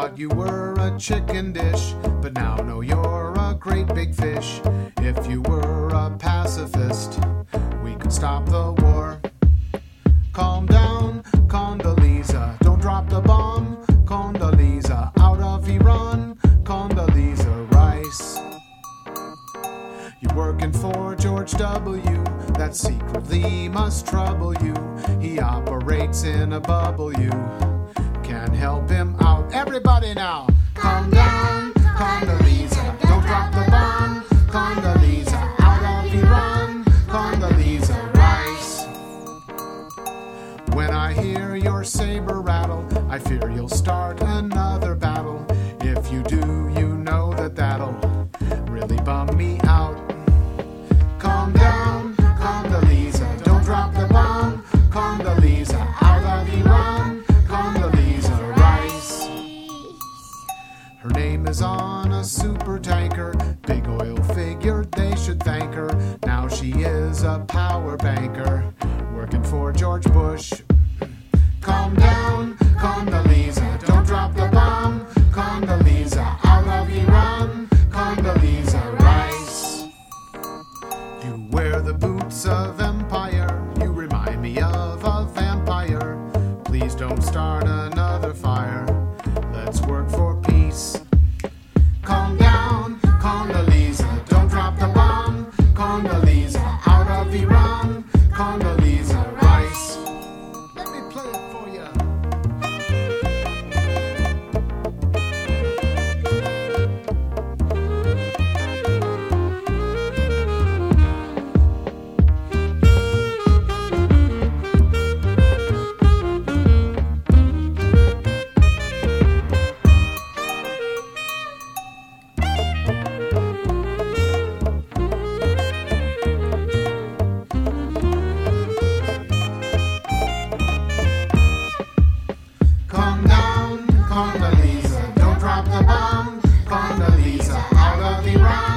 thought you were a chicken dish, but now know you're a great big fish. If you were a pacifist, we could stop the war. Calm down, Condoleezza, don't drop the bomb. Condoleezza, out of Iran. Condoleezza Rice. You're working for George W., that secretly must trouble you. He operates in a bubble, you can't help him out. Everybody now, calm down, Condoleezza, don't drop the bomb. Condoleezza, out of Iran. Condoleezza Rice. When I hear your saber rattle, I fear you'll start another battle. If you do, you know that that'll really bum me out. Calm down, Condoleezza, don't drop the bomb. Condoleezza, out of Iran. Condoleezza Rice. Her name is on a super tanker. Big oil figured they should thank her. Now she is a power banker, working for George Bush. Calm down, Condoleezza, don't drop the bomb. Condoleezza, out of Iran. Condoleezza Rice. You wear the boots of empire, you remind me of a vampire. Please don't start another fire, let's work for peace. Calm down, Condoleezza, don't drop the bomb. Condoleezza, out of Iran. Condoleezza Rice. Let me play it for you. Calm down, Condoleezza, don't drop the bomb. Condoleezza, out of Iran.